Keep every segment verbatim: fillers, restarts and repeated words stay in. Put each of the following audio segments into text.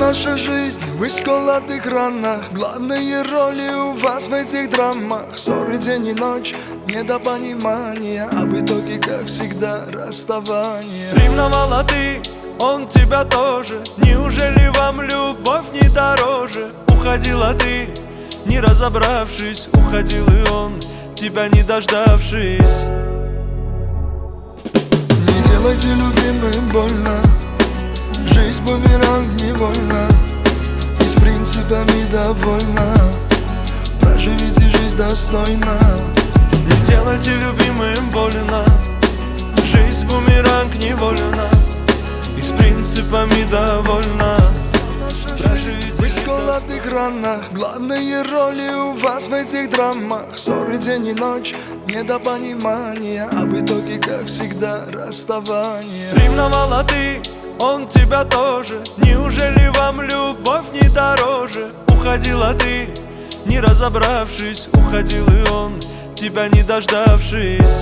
наша жизнь в исколотых ранах. Главные роли у вас в этих драмах. Ссоры день и ночь, недопонимание, а в итоге, как всегда, расставание. Ревновала ты, он тебя тоже. Неужели вам любовь не дороже? Уходила ты, не разобравшись. Уходил и он, тебя не дождавшись. Не делайте любимым больно. Жизнь бумеранг невольно. И с принципами довольна. Проживите жизнь достойно. Не делайте любимым больно. Жизнь бумеранг невольна. И с принципами довольна. В исколотых ранах. Главные роли у вас в этих драмах. Ссоры день и ночь, недопонимание, а в итоге, как всегда, расставание. Ревновала ты, он тебя тоже. Неужели вам любовь не дороже? Уходила ты, не разобравшись. Уходил и он, тебя не дождавшись.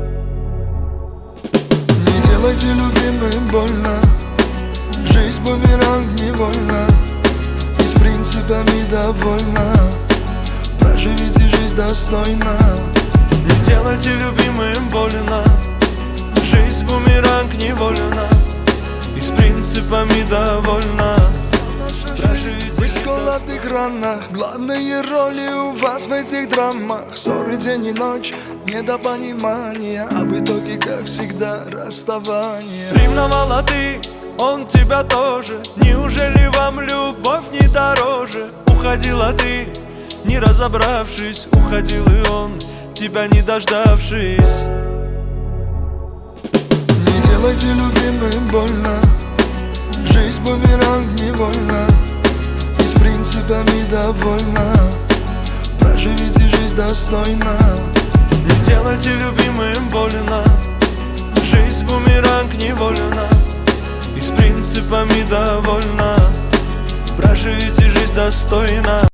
Не делайте любимым больно. Жизнь бумеранг невольна. И с принципами довольна. Проживите жизнь достойно. Не делайте любимым больно. Жизнь бумеранг невольна. И с принципами довольна. В исколотых ранах. Главные роли у вас в этих драмах. Ссоры день и ночь, недопонимание, а в итоге, как всегда, расставание. Ревновала ты, он тебя тоже. Неужели вам любовь не дороже? Уходила ты, не разобравшись. Уходил и он, тебя не дождавшись. Не делайте любимым больно. Жизнь бумеранг невольна. И с принципами довольна. Проживите жизнь достойно. Не делайте любимым больно. Жизнь бумеранг невольна. И с принципами довольна. Проживите жизнь достойно.